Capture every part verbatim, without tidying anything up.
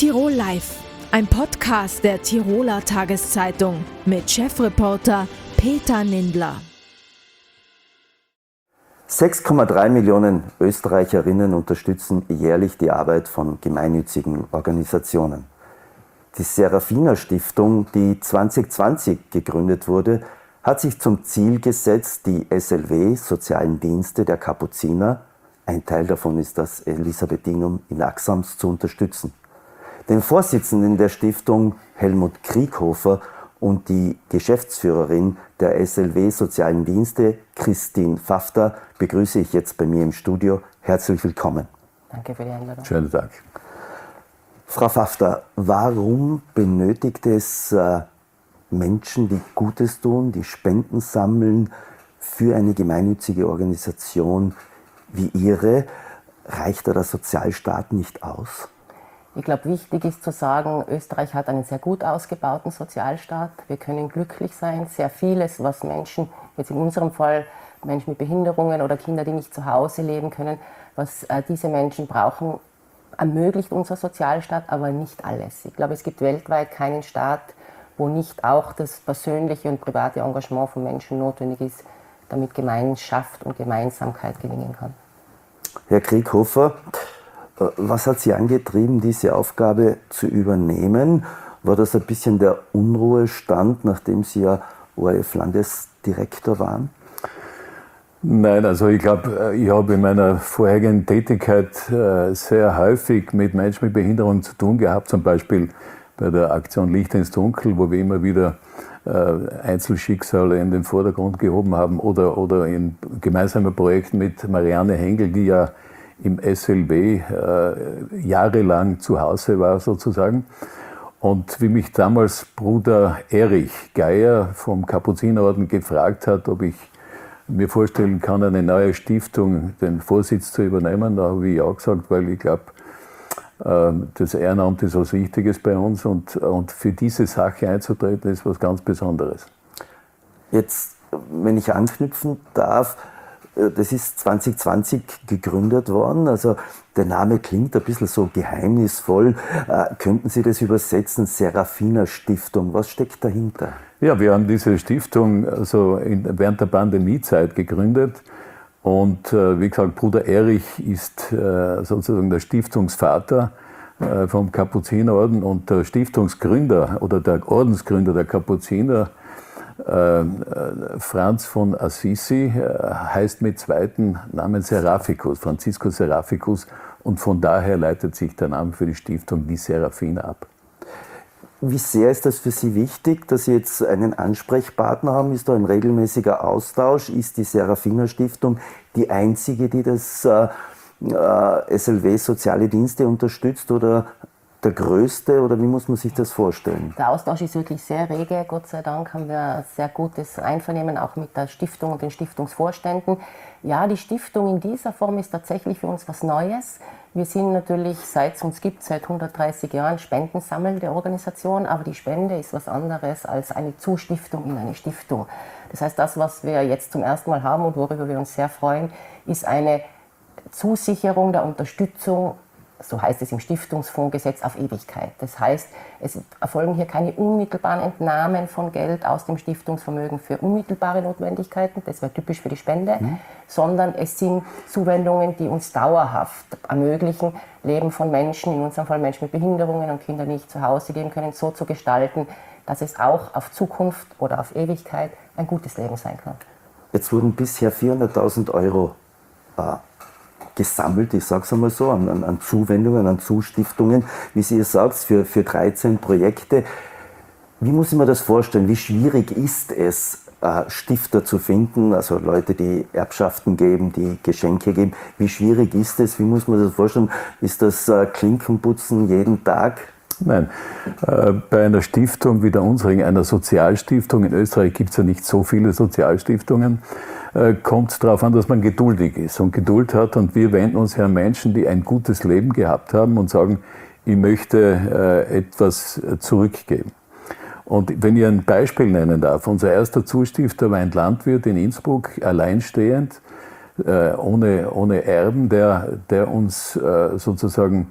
Tirol Live, ein Podcast der Tiroler Tageszeitung mit Chefreporter Peter Nindler. sechs Komma drei Millionen Österreicherinnen unterstützen jährlich die Arbeit von gemeinnützigen Organisationen. Die Serafina Stiftung, die zwanzig zwanzig gegründet wurde, hat sich zum Ziel gesetzt, die S L W, Sozialen Dienste der Kapuziner, ein Teil davon ist das Elisabethinum in Axams, zu unterstützen. Den Vorsitzenden der Stiftung, Helmut Krieghofer, und die Geschäftsführerin der S L W Sozialen Dienste, Christine Pfafter, begrüße ich jetzt bei mir im Studio. Herzlich willkommen. Danke für die Einladung. Schönen Tag. Frau Pfafter, warum benötigt es äh, Menschen, die Gutes tun, die Spenden sammeln für eine gemeinnützige Organisation wie Ihre? Reicht da der Sozialstaat nicht aus? Ich glaube, wichtig ist zu sagen, Österreich hat einen sehr gut ausgebauten Sozialstaat. Wir können glücklich sein. Sehr vieles, was Menschen, jetzt in unserem Fall Menschen mit Behinderungen oder Kinder, die nicht zu Hause leben können, was äh, diese Menschen brauchen, ermöglicht unser Sozialstaat, aber nicht alles. Ich glaube, es gibt weltweit keinen Staat, wo nicht auch das persönliche und private Engagement von Menschen notwendig ist, damit Gemeinschaft und Gemeinsamkeit gelingen kann. Herr Krieghofer, was hat Sie angetrieben, diese Aufgabe zu übernehmen? War das ein bisschen der Unruhestand, nachdem Sie ja O R F-Landesdirektor waren? Nein, also ich glaube, ich habe in meiner vorherigen Tätigkeit sehr häufig mit Menschen mit Behinderung zu tun gehabt, zum Beispiel bei der Aktion Licht ins Dunkel, wo wir immer wieder Einzelschicksale in den Vordergrund gehoben haben, oder, oder in gemeinsamen Projekten mit Marianne Hengel, die ja im S L W äh, jahrelang zu Hause war sozusagen. Und wie mich damals Bruder Erich Geier vom Kapuzinerorden gefragt hat, ob ich mir vorstellen kann, eine neue Stiftung den Vorsitz zu übernehmen, da habe ich ja gesagt, weil ich glaube, äh, das Ehrenamt ist was Wichtiges bei uns, und, und für diese Sache einzutreten ist was ganz Besonderes. Jetzt, wenn ich anknüpfen darf, das ist zwanzig zwanzig gegründet worden, also der Name klingt ein bisschen so geheimnisvoll. Äh, könnten Sie das übersetzen, Serafina Stiftung, was steckt dahinter? Ja, wir haben diese Stiftung also in, während der Pandemiezeit gegründet, und äh, wie gesagt, Bruder Erich ist äh, sozusagen der Stiftungsvater äh, vom Kapuzinerorden, und der Stiftungsgründer oder der Ordensgründer der Kapuziner, Äh, Franz von Assisi, äh, heißt mit zweiten Namen Seraphicus, Franziskus Seraphicus, und von daher leitet sich der Name für die Stiftung die Serafina ab. Wie sehr ist das für Sie wichtig, dass Sie jetzt einen Ansprechpartner haben? Ist da ein regelmäßiger Austausch? Ist die Serafina Stiftung die einzige, die das äh, äh, S L W Soziale Dienste unterstützt, oder der größte, oder wie muss man sich das vorstellen? Der Austausch ist wirklich sehr rege. Gott sei Dank haben wir ein sehr gutes Einvernehmen auch mit der Stiftung und den Stiftungsvorständen. Ja, die Stiftung in dieser Form ist tatsächlich für uns was Neues. Wir sind natürlich, seit es uns gibt, seit hundertdreißig Jahren spendensammelnde Organisation, aber die Spende ist was anderes als eine Zustiftung in eine Stiftung. Das heißt, das, was wir jetzt zum ersten Mal haben und worüber wir uns sehr freuen, ist eine Zusicherung der Unterstützung, so heißt es im Stiftungsfondsgesetz, auf Ewigkeit. Das heißt, es erfolgen hier keine unmittelbaren Entnahmen von Geld aus dem Stiftungsvermögen für unmittelbare Notwendigkeiten, das wäre typisch für die Spende, mhm. sondern es sind Zuwendungen, die uns dauerhaft ermöglichen, Leben von Menschen, in unserem Fall Menschen mit Behinderungen und Kindern, die nicht zu Hause leben können, so zu gestalten, dass es auch auf Zukunft oder auf Ewigkeit ein gutes Leben sein kann. Jetzt wurden bisher vierhunderttausend Euro äh, gesammelt, ich sage es einmal so, an, an Zuwendungen, an Zustiftungen, wie Sie es sagt, für, für dreizehn Projekte. Wie muss ich mir das vorstellen? Wie schwierig ist es, äh, Stifter zu finden, also Leute, die Erbschaften geben, die Geschenke geben? Wie schwierig ist es? Wie muss man das vorstellen? Ist das äh, Klinkenputzen jeden Tag? Nein, äh, bei einer Stiftung wie der unseren, einer Sozialstiftung, in Österreich gibt es ja nicht so viele Sozialstiftungen, äh, kommt es darauf an, dass man geduldig ist und Geduld hat, und wir wenden uns an Menschen, die ein gutes Leben gehabt haben und sagen, ich möchte äh, etwas zurückgeben. Und wenn ich ein Beispiel nennen darf, unser erster Zustifter war ein Landwirt in Innsbruck, alleinstehend, äh, ohne, ohne Erben, der, der uns äh, sozusagen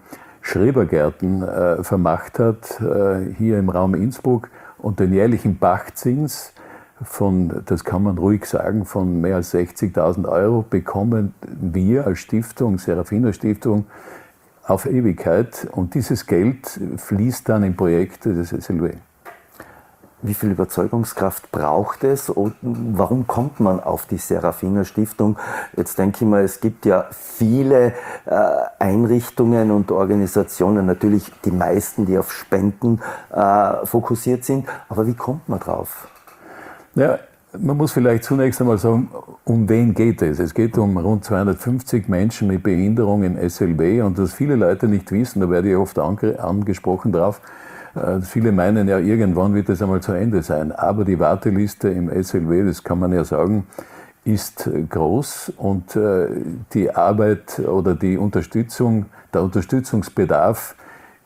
Schrebergärten äh, vermacht hat, äh, hier im Raum Innsbruck, und den jährlichen Pachtzins von, das kann man ruhig sagen, von mehr als sechzigtausend Euro bekommen wir als Stiftung, Serafiner Stiftung, auf Ewigkeit. Und dieses Geld fließt dann in Projekte des S L W. Wie viel Überzeugungskraft braucht es und warum kommt man auf die Serafiner Stiftung? Jetzt denke ich mal, es gibt ja viele äh, Einrichtungen und Organisationen, natürlich die meisten, die auf Spenden äh, fokussiert sind. Aber wie kommt man drauf? Ja, man muss vielleicht zunächst einmal sagen, um wen geht es? Es geht um rund zweihundertfünfzig Menschen mit Behinderung im S L W, und das viele Leute nicht wissen, da werde ich oft ange- angesprochen drauf. Äh, viele meinen ja, irgendwann wird es einmal zu Ende sein. Aber die Warteliste im S L W, das kann man ja sagen, ist groß, und äh, die Arbeit oder die Unterstützung, der Unterstützungsbedarf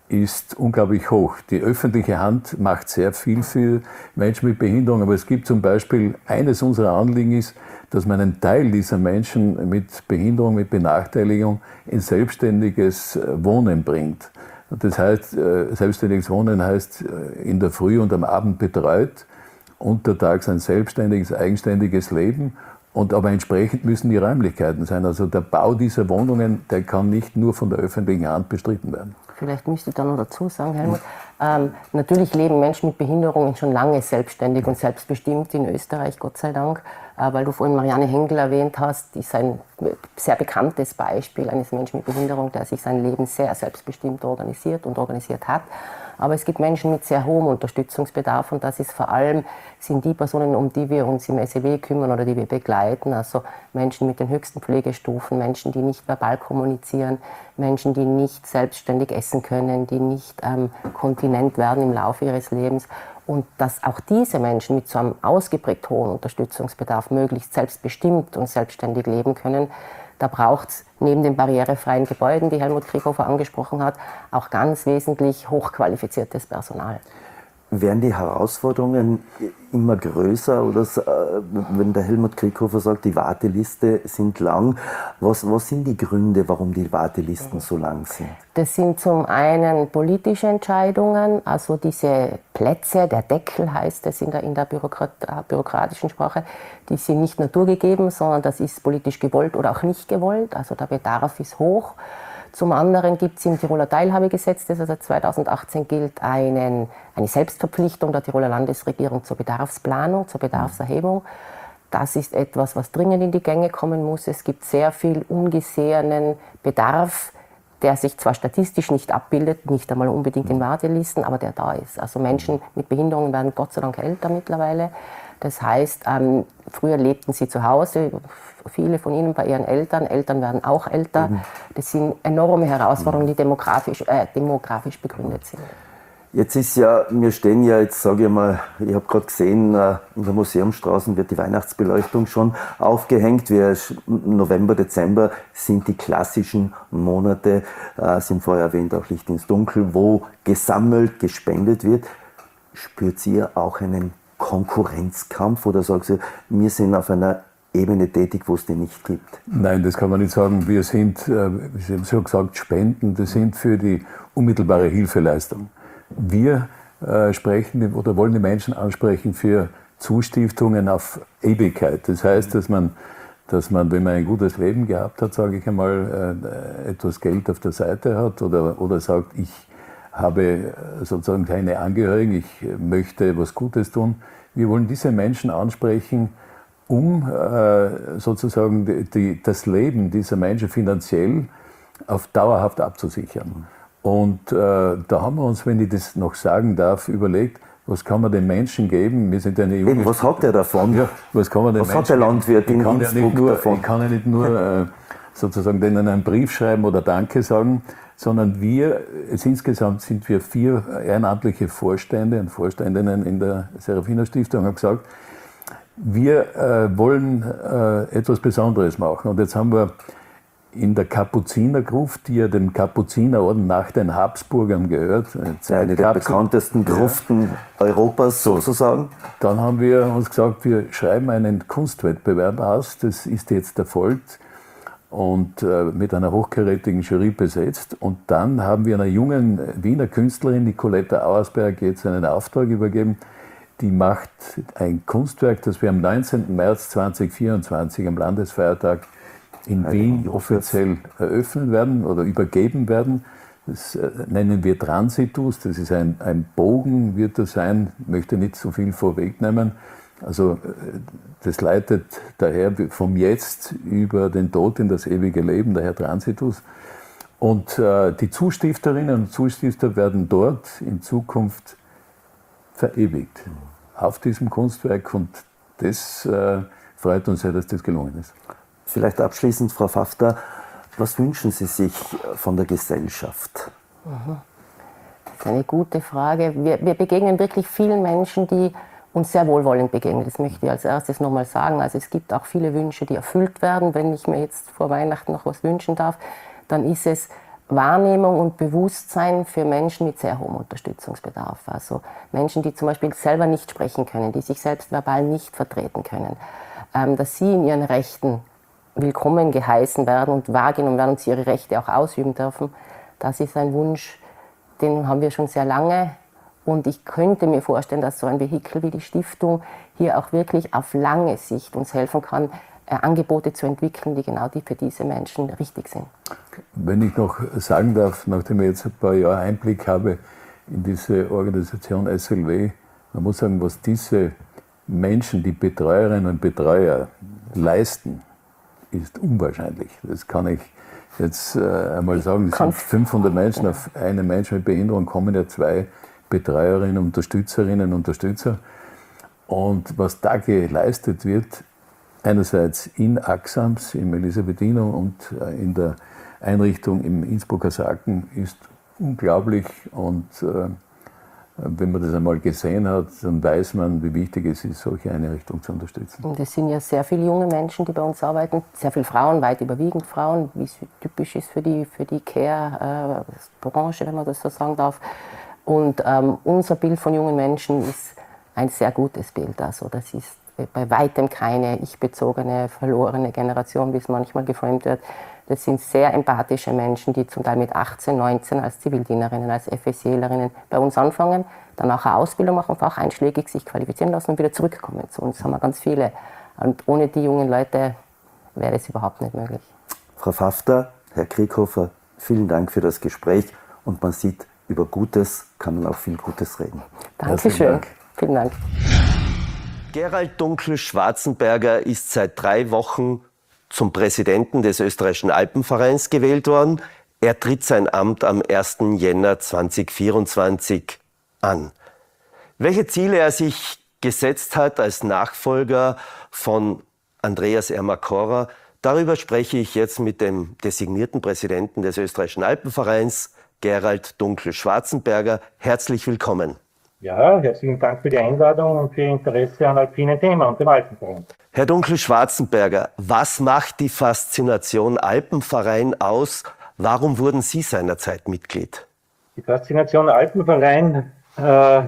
ist unglaublich hoch. Die öffentliche Hand macht sehr viel für Menschen mit Behinderung, aber es gibt zum Beispiel, eines unserer Anliegen ist, dass man einen Teil dieser Menschen mit Behinderung, mit Benachteiligung in selbstständiges Wohnen bringt. Das heißt, selbstständiges Wohnen heißt in der Früh und am Abend betreut, untertags ein selbstständiges, eigenständiges Leben, und aber entsprechend müssen die Räumlichkeiten sein. Also der Bau dieser Wohnungen, der kann nicht nur von der öffentlichen Hand bestritten werden. Vielleicht müsste ich da noch dazu sagen, Helmut, ähm, natürlich leben Menschen mit Behinderungen schon lange selbstständig und selbstbestimmt in Österreich, Gott sei Dank. Äh, weil du vorhin Marianne Henkel erwähnt hast, ist ein sehr bekanntes Beispiel eines Menschen mit Behinderung, der sich sein Leben sehr selbstbestimmt organisiert und organisiert hat. Aber es gibt Menschen mit sehr hohem Unterstützungsbedarf, und das ist vor allem, sind die Personen, um die wir uns im S E W kümmern oder die wir begleiten, also Menschen mit den höchsten Pflegestufen, Menschen, die nicht verbal kommunizieren, Menschen, die nicht selbstständig essen können, die nicht ähm, kontinent werden im Laufe ihres Lebens. Und dass auch diese Menschen mit so einem ausgeprägt hohen Unterstützungsbedarf möglichst selbstbestimmt und selbstständig leben können, da braucht es neben den barrierefreien Gebäuden, die Helmut Krieghofer angesprochen hat, auch ganz wesentlich hochqualifiziertes Personal. Werden die Herausforderungen immer größer, oder wenn der Helmut Krieghofer sagt, die Warteliste sind lang, was, was sind die Gründe, warum die Wartelisten so lang sind? Das sind zum einen politische Entscheidungen, also diese Plätze, der Deckel heißt es in der, in der Bürokrat, bürokratischen Sprache, die sind nicht naturgegeben, sondern das ist politisch gewollt oder auch nicht gewollt, also der Bedarf ist hoch. Zum anderen gibt es im Tiroler Teilhabegesetz, das seit zweitausendachtzehn gilt, einen, eine Selbstverpflichtung der Tiroler Landesregierung zur Bedarfsplanung, zur Bedarfserhebung. Das ist etwas, was dringend in die Gänge kommen muss. Es gibt sehr viel ungesehenen Bedarf, der sich zwar statistisch nicht abbildet, nicht einmal unbedingt in Wartelisten, aber der da ist. Also Menschen mit Behinderungen werden Gott sei Dank älter mittlerweile. Das heißt, ähm, früher lebten sie zu Hause, viele von ihnen bei ihren Eltern. Eltern werden auch älter. Das sind enorme Herausforderungen, die demografisch, äh, demografisch begründet sind. Jetzt ist ja, wir stehen ja jetzt, sage ich mal, ich habe gerade gesehen, in der Museumsstraße wird die Weihnachtsbeleuchtung schon aufgehängt. Wir, November, Dezember sind die klassischen Monate, äh, sind vorher erwähnt, auch Licht ins Dunkel, wo gesammelt, gespendet wird. Spürt ihr auch einen Konkurrenzkampf, oder sagt ihr, wir sind auf einer Ebene tätig, wo es den nicht gibt? Nein, das kann man nicht sagen. Wir sind, wie Sie haben schon gesagt, Spenden, das sind für die unmittelbare Hilfeleistung. Wir äh, sprechen oder wollen die Menschen ansprechen für Zustiftungen auf Ewigkeit. Das heißt, dass man, dass man, wenn man ein gutes Leben gehabt hat, sage ich einmal, äh, etwas Geld auf der Seite hat, oder, oder sagt, ich habe sozusagen keine Angehörigen, ich möchte was Gutes tun. Wir wollen diese Menschen ansprechen, um äh, sozusagen die, die, das Leben dieser Menschen finanziell auf dauerhaft abzusichern. Und äh, da haben wir uns, wenn ich das noch sagen darf, überlegt, was kann man den Menschen geben? Wir sind eine junge Eben, was hat er davon? Ja, was kann man den was Menschen hat der Landwirt in kann Innsbruck ja nicht nur, davon? Ich kann ja nicht nur äh, sozusagen denen einen Brief schreiben oder Danke sagen, sondern wir, es insgesamt sind wir vier ehrenamtliche Vorstände und Vorständinnen in der Serafiner Stiftung, haben gesagt, wir äh, wollen äh, etwas Besonderes machen. Und jetzt haben wir in der Kapuzinergruft, die ja dem Kapuzinerorden nach den Habsburgern gehört. Eine der bekanntesten Gruften ja. Europas sozusagen. Dann haben wir uns gesagt, wir schreiben einen Kunstwettbewerb aus, das ist jetzt erfolgt. und äh, mit einer hochkarätigen Jury besetzt. Und dann haben wir einer jungen Wiener Künstlerin, Nicoletta Auersberg, jetzt einen Auftrag übergeben. Die macht ein Kunstwerk, das wir am neunzehnten März zweitausendvierundzwanzig am Landesfeiertag in Wien offiziell eröffnen werden oder übergeben werden. Das äh, nennen wir Transitus. Das ist ein, ein Bogen, wird das sein. Ich möchte nicht so viel vorwegnehmen. Also das leitet daher vom Jetzt über den Tod in das ewige Leben, daher Transitus. Und äh, die Zustifterinnen und Zustifter werden dort in Zukunft verewigt auf diesem Kunstwerk. Und das äh, freut uns sehr, dass das gelungen ist. Vielleicht abschließend, Frau Pfafter, was wünschen Sie sich von der Gesellschaft? Mhm. Das ist eine gute Frage. Wir, wir begegnen wirklich vielen Menschen, die uns sehr wohlwollend begegnen. Das möchte ich als erstes nochmal sagen. Also es gibt auch viele Wünsche, die erfüllt werden. Wenn ich mir jetzt vor Weihnachten noch was wünschen darf, dann ist es Wahrnehmung und Bewusstsein für Menschen mit sehr hohem Unterstützungsbedarf. Also Menschen, die zum Beispiel selber nicht sprechen können, die sich selbst verbal nicht vertreten können, ähm, dass sie in ihren Rechten willkommen geheißen werden und wahrgenommen werden und sie ihre Rechte auch ausüben dürfen. Das ist ein Wunsch, den haben wir schon sehr lange. Und ich könnte mir vorstellen, dass so ein Vehikel wie die Stiftung hier auch wirklich auf lange Sicht uns helfen kann, äh, Angebote zu entwickeln, die genau die für diese Menschen richtig sind. Wenn ich noch sagen darf, nachdem ich jetzt ein paar Jahre Einblick habe in diese Organisation S L W, man muss sagen, was diese Menschen, die Betreuerinnen und Betreuer leisten, ist unwahrscheinlich. Das kann ich jetzt äh, einmal sagen. Es sind fünfhundert Menschen auf einen Menschen mit Behinderung, kommen ja zwei Betreuerinnen, Unterstützerinnen, Unterstützer. Und was da geleistet wird, einerseits in Axams, im Elisabethiner und in der Einrichtung im Innsbrucker Saken, ist unglaublich. Und äh, wenn man das einmal gesehen hat, dann weiß man, wie wichtig es ist, solche Einrichtungen zu unterstützen. Und es sind ja sehr viele junge Menschen, die bei uns arbeiten, sehr viele Frauen, weit überwiegend Frauen, wie es typisch ist für die, für die Care-Branche, wenn man das so sagen darf. Und ähm, unser Bild von jungen Menschen ist ein sehr gutes Bild. Also das ist bei weitem keine ich-bezogene, verlorene Generation, wie es manchmal geframed wird. Das sind sehr empathische Menschen, die zum Teil mit achtzehn, neunzehn als Zivildienerinnen, als FSJlerinnen bei uns anfangen, dann auch eine Ausbildung machen, facheinschlägig sich qualifizieren lassen und wieder zurückkommen. Zu uns haben wir ganz viele. Und ohne die jungen Leute wäre das überhaupt nicht möglich. Frau Pfafter, Herr Krieghofer, vielen Dank für das Gespräch. Und man sieht, über Gutes kann man auch viel Gutes reden. Dankeschön. Dank. Vielen Dank. Gerald Dunkel-Schwarzenberger ist seit drei Wochen zum Präsidenten des österreichischen Alpenvereins gewählt worden. Er tritt sein Amt am ersten Jänner zweitausendvierundzwanzig an. Welche Ziele er sich gesetzt hat als Nachfolger von Andreas Ermakora, darüber spreche ich jetzt mit dem designierten Präsidenten des österreichischen Alpenvereins, Gerald Dunkel-Schwarzenberger. Herzlich willkommen. Ja, herzlichen Dank für die Einladung und für Ihr Interesse an alpinen Themen und dem Alpenverein. Herr Dunkel-Schwarzenberger, was macht die Faszination Alpenverein aus? Warum wurden Sie seinerzeit Mitglied? Die Faszination Alpenverein äh,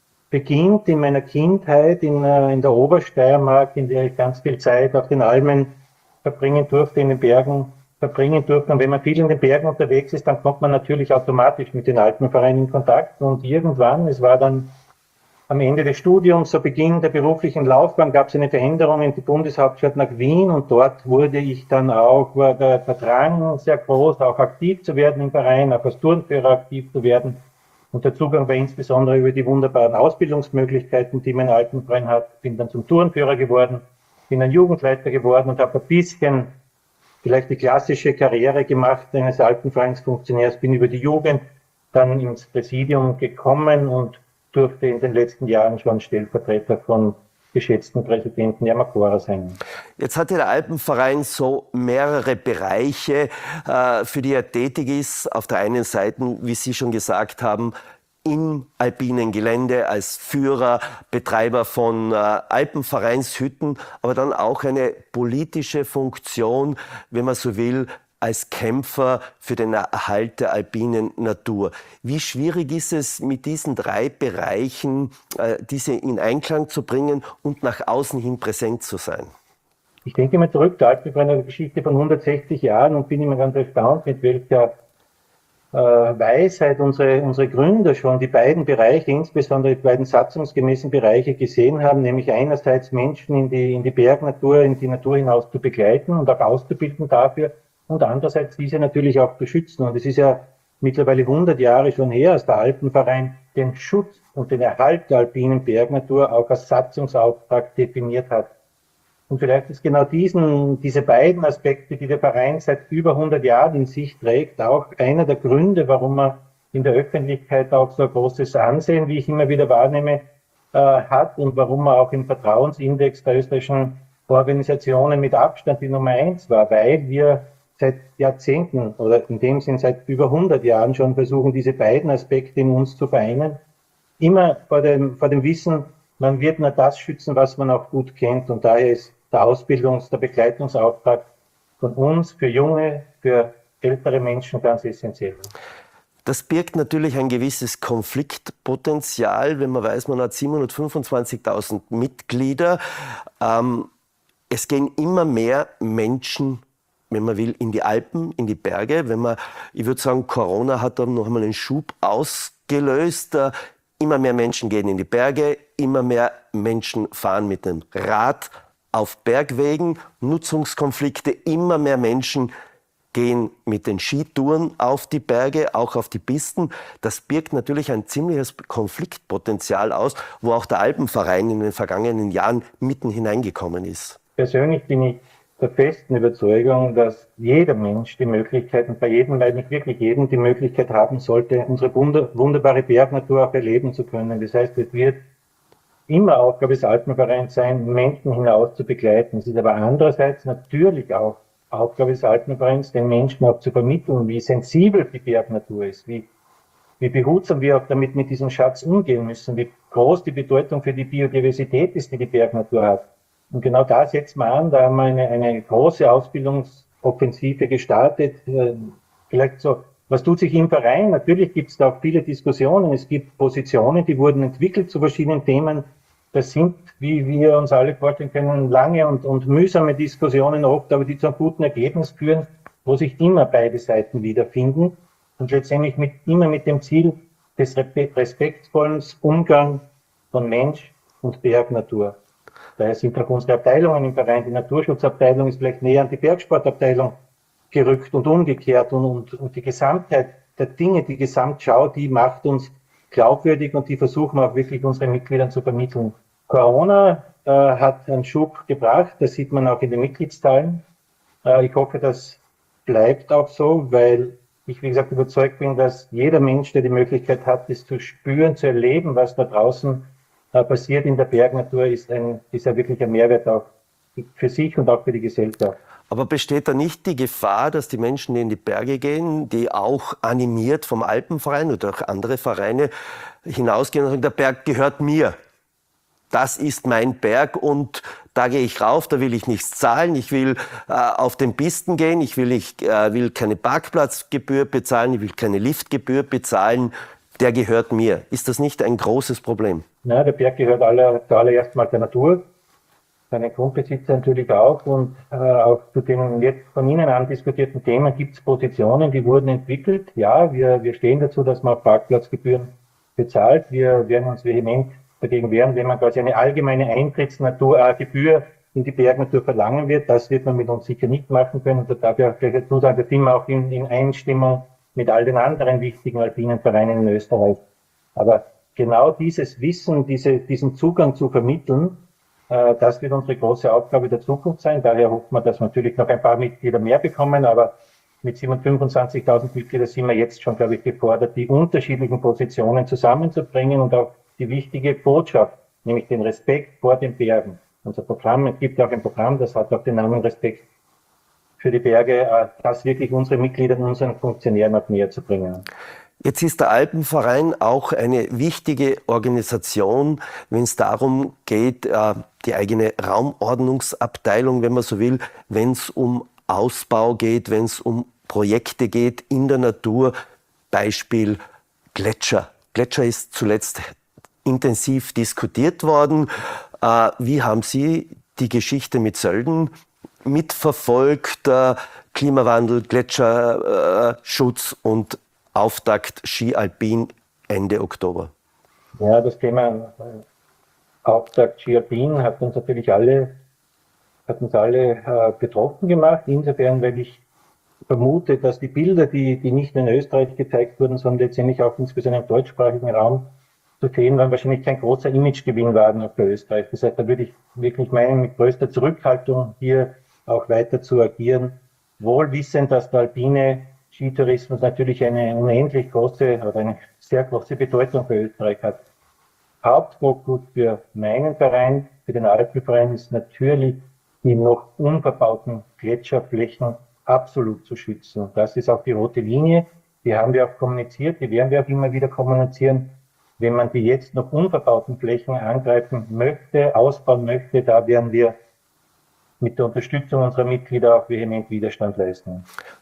beginnt in meiner Kindheit in, äh, in der Obersteiermark, in der ich ganz viel Zeit auf den Almen verbringen durfte, in den Bergen verbringen durfte. Und wenn man viel in den Bergen unterwegs ist, dann kommt man natürlich automatisch mit den Alpenvereinen in Kontakt. Und irgendwann, es war dann am Ende des Studiums, zu Beginn der beruflichen Laufbahn, gab es eine Veränderung in die Bundeshauptstadt nach Wien. Und dort wurde ich dann auch, war der, der Drang sehr groß, auch aktiv zu werden im Verein, auch als Turnführer aktiv zu werden. Und der Zugang war insbesondere über die wunderbaren Ausbildungsmöglichkeiten, die mein Alpenverein hat. Bin dann zum Turnführer geworden, bin ein Jugendleiter geworden und habe ein bisschen vielleicht die klassische Karriere gemacht eines Alpenvereinsfunktionärs, bin über die Jugend dann ins Präsidium gekommen und durfte in den letzten Jahren schon Stellvertreter von geschätzten Präsidenten Ermakora sein. Jetzt hat der Alpenverein so mehrere Bereiche, äh, für die er tätig ist. Auf der einen Seite, wie Sie schon gesagt haben, im alpinen Gelände als Führer, Betreiber von äh, Alpenvereinshütten, aber dann auch eine politische Funktion, wenn man so will, als Kämpfer für den Erhalt der alpinen Natur. Wie schwierig ist es, mit diesen drei Bereichen äh, diese in Einklang zu bringen und nach außen hin präsent zu sein? ich denke immer zurück, der Alpenverein hat eine Geschichte von hundertsechzig Jahren und bin immer ganz erstaunt, mit welcher äh, Weisheit unsere, unsere Gründer schon die beiden Bereiche, insbesondere die beiden satzungsgemäßen Bereiche gesehen haben, nämlich einerseits Menschen in die, in die Bergnatur, in die Natur hinaus zu begleiten und auch auszubilden dafür und andererseits diese natürlich auch zu schützen. Und es ist ja mittlerweile hundert Jahre schon her, als der Alpenverein den Schutz und den Erhalt der alpinen Bergnatur auch als Satzungsauftrag definiert hat. Und vielleicht ist genau diesen, diese beiden Aspekte, die der Verein seit über hundert Jahren in sich trägt, auch einer der Gründe, warum er in der Öffentlichkeit auch so ein großes Ansehen, wie ich immer wieder wahrnehme, äh, hat und warum er auch im Vertrauensindex der österreichischen Organisationen mit Abstand die Nummer eins war, weil wir seit Jahrzehnten oder in dem Sinn seit über hundert Jahren schon versuchen, diese beiden Aspekte in uns zu vereinen. Immer vor dem, vor dem Wissen, man wird nur das schützen, was man auch gut kennt. Und daher ist der Ausbildungs-, der Begleitungsauftrag von uns für junge, für ältere Menschen ganz essentiell. Das birgt natürlich ein gewisses Konfliktpotenzial, wenn man weiß, man hat siebenhundertfünfundzwanzigtausend Mitglieder. Ähm, es gehen immer mehr Menschen, wenn man will, in die Alpen, in die Berge. Wenn man, ich würde sagen, Corona hat dann noch einmal einen Schub ausgelöst. Äh, immer mehr Menschen gehen in die Berge, immer mehr Menschen fahren mit dem Rad auf Bergwegen, Nutzungskonflikte, immer mehr Menschen gehen mit den Skitouren auf die Berge, auch auf die Pisten. Das birgt natürlich ein ziemliches Konfliktpotenzial aus, wo auch der Alpenverein in den vergangenen Jahren mitten hineingekommen ist. Persönlich bin ich der festen Überzeugung, dass jeder Mensch die Möglichkeit, und bei jedem, weil nicht wirklich jedem, die Möglichkeit haben sollte, unsere wunderbare Bergnatur auch erleben zu können. Das heißt, es wird immer Aufgabe des Alpenvereins sein, Menschen hinaus zu begleiten. Es ist aber andererseits natürlich auch Aufgabe des Alpenvereins, den Menschen auch zu vermitteln, wie sensibel die Bergnatur ist, wie, wie behutsam wir auch damit mit diesem Schatz umgehen müssen, wie groß die Bedeutung für die Biodiversität ist, die die Bergnatur hat. Und genau da setzen wir an, da haben wir eine, eine große Ausbildungsoffensive gestartet. Vielleicht so, was tut sich im Verein? Natürlich gibt es da auch viele Diskussionen. Es gibt Positionen, die wurden entwickelt zu verschiedenen Themen. Das sind, wie wir uns alle vorstellen können, lange und, und mühsame Diskussionen oft, aber die zu einem guten Ergebnis führen, wo sich immer beide Seiten wiederfinden und letztendlich mit, immer mit dem Ziel des respektvollen Umgangs von Mensch und Bergnatur. Daher sind auch unsere Abteilungen im Verein, die Naturschutzabteilung ist vielleicht näher an die Bergsportabteilung gerückt und umgekehrt und, und, und die Gesamtheit der Dinge, die Gesamtschau, die macht uns glaubwürdig und die versuchen wir auch wirklich unseren Mitgliedern zu vermitteln. Corona äh, hat einen Schub gebracht, das sieht man auch in den Mitgliedszahlen. Äh, ich hoffe, das bleibt auch so, weil ich, wie gesagt, überzeugt bin, dass jeder Mensch, der die Möglichkeit hat, das zu spüren, zu erleben, was da draußen äh, passiert in der Bergnatur, ist, ein, ist ja wirklich ein Mehrwert auch für sich und auch für die Gesellschaft. Aber besteht da nicht die Gefahr, dass die Menschen, die in die Berge gehen, die auch animiert vom Alpenverein oder auch andere Vereine hinausgehen und sagen, der Berg gehört mir. Das ist mein Berg und da gehe ich rauf, da will ich nichts zahlen, ich will äh, auf den Pisten gehen, ich will, ich, äh, will keine Parkplatzgebühr bezahlen, ich will keine Liftgebühr bezahlen, der gehört mir. Ist das nicht ein großes Problem? Ja, der Berg gehört aller, zuallererst mal der Natur. Seine Grundbesitzer natürlich auch und äh, auch zu den jetzt von Ihnen andiskutierten Themen gibt es Positionen, die wurden entwickelt. Ja, wir, wir stehen dazu, dass man Parkplatzgebühren bezahlt. Wir werden uns vehement dagegen wehren, wenn man quasi eine allgemeine Eintrittsgebühr in die Bergnatur verlangen wird. Das wird man mit uns sicher nicht machen können. Und da darf ich auch gleich dazu sagen, das sind wir auch in, in Einstimmung mit all den anderen wichtigen alpinen Vereinen in Österreich. Aber genau dieses Wissen, diese, diesen Zugang zu vermitteln, das wird unsere große Aufgabe der Zukunft sein. Daher hoffen wir, dass wir natürlich noch ein paar Mitglieder mehr bekommen. Aber mit siebenhundertfünfundzwanzigtausend Mitgliedern sind wir jetzt schon, glaube ich, gefordert, die unterschiedlichen Positionen zusammenzubringen und auch die wichtige Botschaft, nämlich den Respekt vor den Bergen. Unser Programm, es gibt auch ein Programm, das hat auch den Namen Respekt für die Berge, das wirklich unsere Mitglieder und unseren Funktionären auch näher zu bringen. Jetzt ist der Alpenverein auch eine wichtige Organisation, wenn es darum geht, die eigene Raumordnungsabteilung, wenn man so will, wenn es um Ausbau geht, wenn es um Projekte geht in der Natur. Beispiel Gletscher. Gletscher ist zuletzt intensiv diskutiert worden. Wie haben Sie die Geschichte mit Sölden mitverfolgt, äh, Klimawandel, Gletscherschutz äh, und Auftakt Ski Alpin Ende Oktober? Ja, das Thema Auftakt Ski Alpin hat uns natürlich alle, hat uns alle äh, betroffen gemacht. Insofern, weil ich vermute, dass die Bilder, die, die nicht nur in Österreich gezeigt wurden, sondern letztendlich auch insbesondere im deutschsprachigen Raum zu sehen waren, wahrscheinlich kein großer Imagegewinn waren auch für Österreich. Das heißt, da würde ich wirklich meinen, mit größter Zurückhaltung hier auch weiter zu agieren, wohl wissend, dass der alpine Skitourismus natürlich eine unendlich große oder eine sehr große Bedeutung für Österreich hat. Hauptfokus für meinen Verein, für den Alpenverein, ist natürlich, die noch unverbauten Gletscherflächen absolut zu schützen. Das ist auch die rote Linie, die haben wir auch kommuniziert, die werden wir auch immer wieder kommunizieren. Wenn man die jetzt noch unverbauten Flächen angreifen möchte, ausbauen möchte, da werden wir mit der Unterstützung unserer Mitglieder auch vehement Widerstand leisten.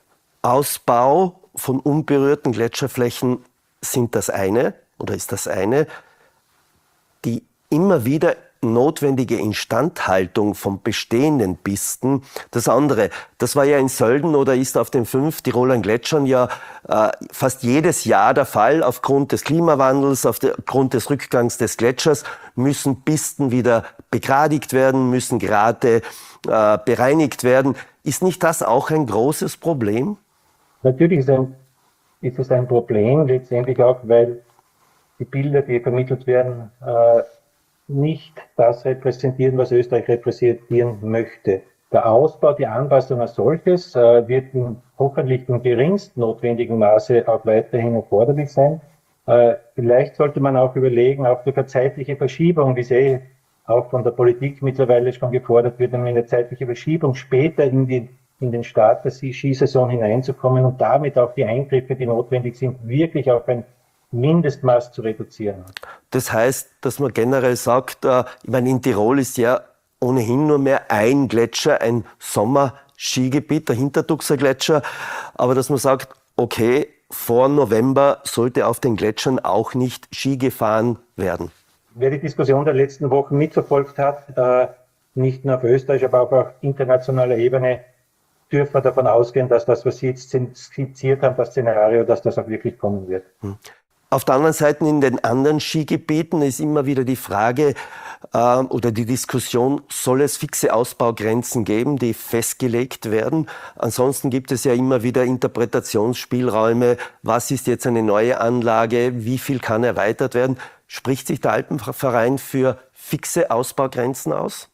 Ausbau von unberührten Gletscherflächen sind das eine oder ist das eine. Die immer wieder notwendige Instandhaltung von bestehenden Pisten, das andere. Das war ja in Sölden oder ist auf den fünf Tiroler Gletschern ja äh, fast jedes Jahr der Fall. Aufgrund des Klimawandels, aufgrund des Rückgangs des Gletschers müssen Pisten wieder begradigt werden, müssen Grate äh, bereinigt werden. Ist nicht das auch ein großes Problem? Natürlich ist, ein, ist es ein Problem, letztendlich auch, weil die Bilder, die vermittelt werden, äh, nicht das repräsentieren, was Österreich repräsentieren möchte. Der Ausbau, die Anpassung als solches äh, wird in, hoffentlich im geringst notwendigen Maße auch weiterhin erforderlich sein. Äh, vielleicht sollte man auch überlegen, auch durch eine zeitliche Verschiebung, wie sie auch von der Politik mittlerweile schon gefordert wird, um eine zeitliche Verschiebung später in, die, in den Start der Skisaison hineinzukommen und damit auch die Eingriffe, die notwendig sind, wirklich auf ein Mindestmaß zu reduzieren. Das heißt, dass man generell sagt, äh, ich meine, in Tirol ist ja ohnehin nur mehr ein Gletscher, ein Sommerskigebiet, der Hintertuxer Gletscher, aber dass man sagt, okay, vor November sollte auf den Gletschern auch nicht Ski gefahren werden. Wer die Diskussion der letzten Wochen mitverfolgt hat, äh, nicht nur auf Österreich, aber auch auf internationaler Ebene, dürfen wir davon ausgehen, dass das, was Sie jetzt skizziert haben, das Szenario, dass das auch wirklich kommen wird. Hm. Auf der anderen Seite in den anderen Skigebieten ist immer wieder die Frage äh, oder die Diskussion, soll es fixe Ausbaugrenzen geben, die festgelegt werden? Ansonsten gibt es ja immer wieder Interpretationsspielräume. Was ist jetzt eine neue Anlage? Wie viel kann erweitert werden? Spricht sich der Alpenverein für fixe Ausbaugrenzen aus?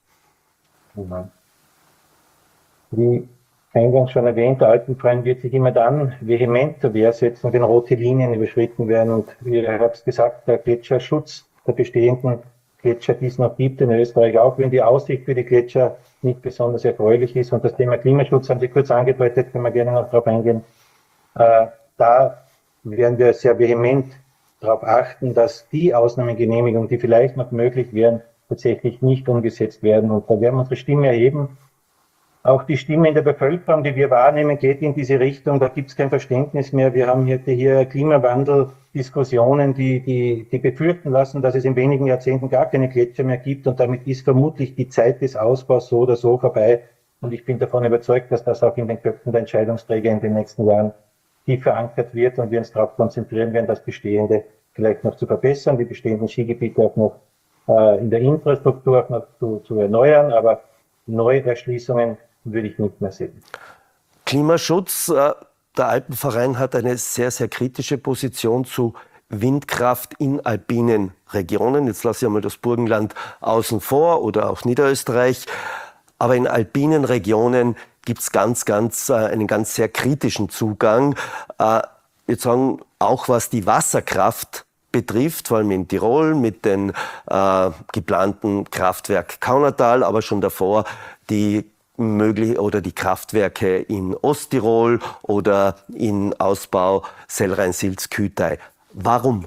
Wie eingangs schon erwähnt, der Alpenverein wird sich immer dann vehement zur Wehr setzen, wenn rote Linien überschritten werden. Und wie ich habe es gesagt, der Gletscherschutz der bestehenden Gletscher, die es noch gibt in Österreich, auch wenn die Aussicht für die Gletscher nicht besonders erfreulich ist. Und das Thema Klimaschutz haben Sie kurz angedeutet, können wir gerne noch darauf eingehen. Äh, da werden wir sehr vehement darauf achten, dass die Ausnahmegenehmigungen, die vielleicht noch möglich wären, tatsächlich nicht umgesetzt werden. Und da werden wir unsere Stimme erheben. Auch die Stimme in der Bevölkerung, die wir wahrnehmen, geht in diese Richtung. Da gibt es kein Verständnis mehr. Wir haben heute hier Klimawandel-Diskussionen, die, die, die befürchten lassen, dass es in wenigen Jahrzehnten gar keine Gletscher mehr gibt. Und damit ist vermutlich die Zeit des Ausbaus so oder so vorbei. Und ich bin davon überzeugt, dass das auch in den Köpfen der Entscheidungsträger in den nächsten Jahren tief verankert wird und wir uns darauf konzentrieren werden, das Bestehende vielleicht noch zu verbessern, die bestehenden Skigebiete auch noch äh, in der Infrastruktur auch noch zu, zu erneuern. Aber neue Erschließungen würde ich nicht mehr sehen. Klimaschutz. Der Alpenverein hat eine sehr, sehr kritische Position zu Windkraft in alpinen Regionen. Jetzt lasse ich einmal das Burgenland außen vor oder auch Niederösterreich. Aber in alpinen Regionen gibt es ganz, ganz, einen ganz sehr kritischen Zugang. Jetzt sagen auch, was die Wasserkraft betrifft, vor allem in Tirol mit den äh, geplanten Kraftwerk Kaunertal, aber schon davor die möglich oder die Kraftwerke in Osttirol oder in Ausbau Sellrhein-Silz-Kütei. Warum?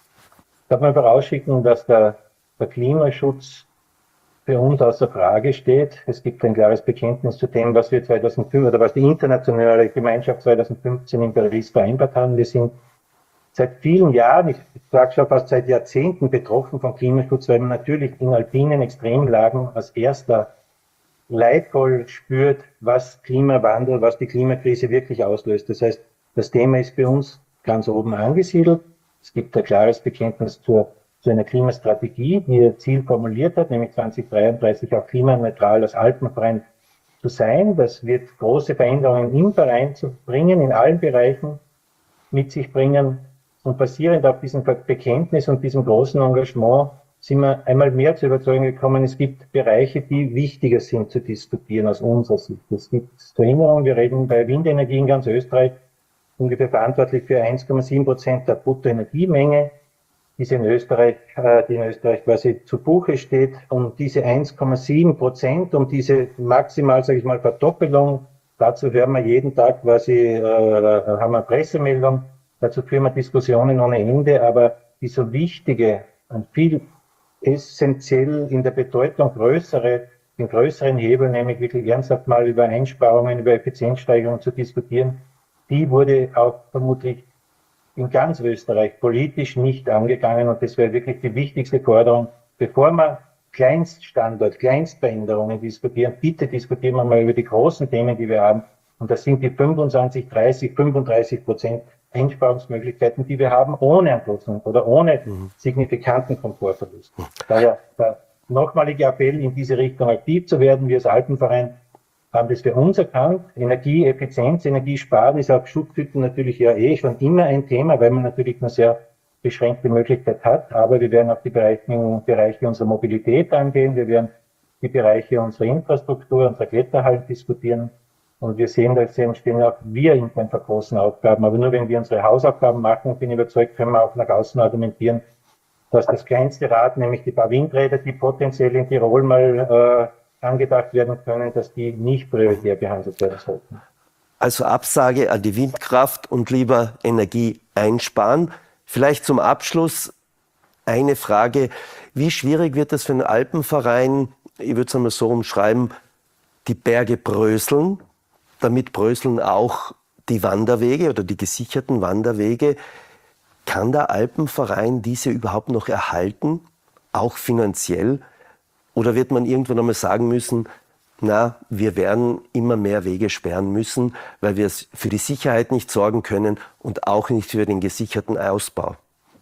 Darf man vorausschicken, dass der, der Klimaschutz für uns außer Frage steht. Es gibt ein klares Bekenntnis zu dem, was wir zweitausendfünf oder was die internationale Gemeinschaft zweitausendfünfzehn in Paris vereinbart haben. Wir sind seit vielen Jahren, ich sage schon fast seit Jahrzehnten betroffen vom Klimaschutz, weil man natürlich in alpinen Extremlagen als erster leidvoll spürt, was Klimawandel, was die Klimakrise wirklich auslöst. Das heißt, das Thema ist bei uns ganz oben angesiedelt. Es gibt ein klares Bekenntnis zur, zu einer Klimastrategie, die ihr Ziel formuliert hat, nämlich zwanzig dreiunddreißig auch klimaneutral als Alpenverein zu sein. Das wird große Veränderungen im Verein zu bringen, in allen Bereichen mit sich bringen. Und basierend auf diesem Bekenntnis und diesem großen Engagement sind wir einmal mehr zur Überzeugung gekommen, es gibt Bereiche, die wichtiger sind zu diskutieren aus unserer Sicht. Es gibt zur Erinnerung, wir reden bei Windenergie in ganz Österreich ungefähr verantwortlich für eins Komma sieben Prozent der Bruttoenergiemenge, die in Österreich, die in Österreich quasi zu Buche steht. Um diese eins Komma sieben Prozent, um diese maximal, sage ich mal, Verdoppelung, dazu hören wir jeden Tag quasi, äh, haben wir Pressemeldung, dazu führen wir Diskussionen ohne Ende, aber die so wichtige und viel essentiell in der Bedeutung größere, den größeren Hebel, nämlich wirklich ernsthaft mal über Einsparungen, über Effizienzsteigerung zu diskutieren, die wurde auch vermutlich in ganz Österreich politisch nicht angegangen und das wäre wirklich die wichtigste Forderung, bevor wir Kleinststandort, Kleinstveränderungen diskutieren, bitte diskutieren wir mal über die großen Themen, die wir haben und das sind die fünfundzwanzig, dreißig, fünfunddreißig Prozent Einsparungsmöglichkeiten, die wir haben, ohne Anpassung oder ohne mhm. signifikanten Komfortverlust. Daher der nochmalige Appell, in diese Richtung aktiv zu werden. Wir als Alpenverein haben das für uns erkannt. Energieeffizienz, Energiesparen ist auf Schutzhütten natürlich ja eh schon immer ein Thema, weil man natürlich nur sehr beschränkte Möglichkeit hat. Aber wir werden auch die Bereiche, Bereiche unserer Mobilität angehen. Wir werden die Bereiche unserer Infrastruktur, unserer Kletterhallen diskutieren. Und wir sehen, da stehen auch wir intern vor großen Aufgaben. Aber nur wenn wir unsere Hausaufgaben machen, bin ich überzeugt, können wir auch nach außen argumentieren, dass das kleinste Rad, nämlich die paar Windräder, die potenziell in Tirol mal äh, angedacht werden können, dass die nicht prioritär behandelt werden sollten. Also Absage an die Windkraft und lieber Energie einsparen. Vielleicht zum Abschluss eine Frage. Wie schwierig wird es für einen Alpenverein, ich würde es einmal so umschreiben, die Berge bröseln? Damit bröseln auch die Wanderwege oder die gesicherten Wanderwege. Kann der Alpenverein diese überhaupt noch erhalten, auch finanziell? Oder wird man irgendwann einmal sagen müssen, na, wir werden immer mehr Wege sperren müssen, weil wir es für die Sicherheit nicht sorgen können und auch nicht für den gesicherten Ausbau?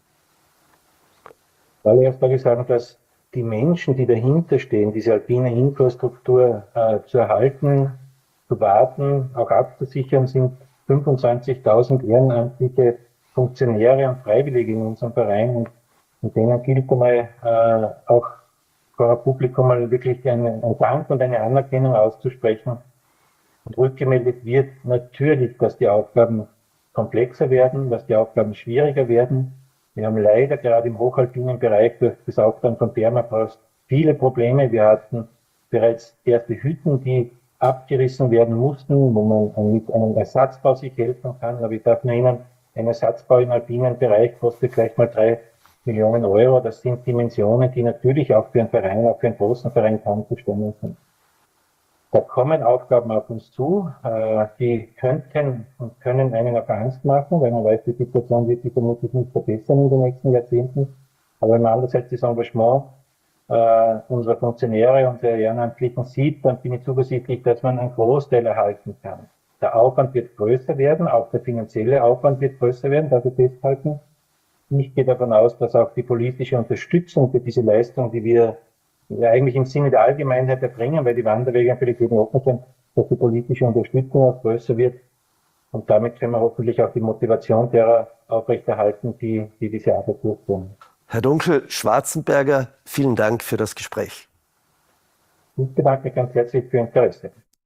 Zuallererst darf ich sagen, dass die Menschen, die dahinter stehen, diese alpine Infrastruktur äh, zu erhalten, zu warten, auch abzusichern, sind fünfundzwanzigtausend ehrenamtliche Funktionäre und Freiwillige in unserem Verein. Und, und denen gilt einmal äh, auch vor dem Publikum mal wirklich einen, einen Dank und eine Anerkennung auszusprechen. Und rückgemeldet wird natürlich, dass die Aufgaben komplexer werden, dass die Aufgaben schwieriger werden. Wir haben leider gerade im hochalpinen Bereich durch das Aufgaben von Permafrost viele Probleme. Wir hatten bereits erste Hütten, die abgerissen werden mussten, wo man mit einem Ersatzbau sich helfen kann. Aber ich darf nur erinnern, ein Ersatzbau im alpinen Bereich kostet gleich mal drei Millionen Euro. Das sind Dimensionen, die natürlich auch für einen Verein, auch für einen großen Verein kaum zu stemmen sind. Da kommen Aufgaben auf uns zu, die könnten und können einen auch Angst machen, weil man weiß, die Situation wird sich vermutlich nicht verbessern in den nächsten Jahrzehnten. Aber wenn man andererseits das Engagement Uh, unsere Funktionäre, unsere Ehrenamtlichen sieht, dann bin ich zuversichtlich, dass man einen Großteil erhalten kann. Der Aufwand wird größer werden, auch der finanzielle Aufwand wird größer werden, darf ich festhalten. Ich gehe davon aus, dass auch die politische Unterstützung für diese Leistung, die wir ja eigentlich im Sinne der Allgemeinheit erbringen, weil die Wanderwege natürlich jedem offen sind, dass die politische Unterstützung auch größer wird. Und damit können wir hoffentlich auch die Motivation derer aufrechterhalten, die, die diese Arbeit durchführen. Herr Dunkel-Schwarzenberger, vielen Dank für das Gespräch. Ich bedanke mich ganz herzlich für Ihr Interesse.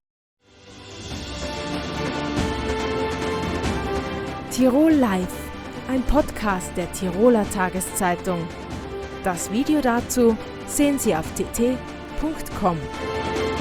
Tirol Live, ein Podcast der Tiroler Tageszeitung. Das Video dazu sehen Sie auf t t punkt com.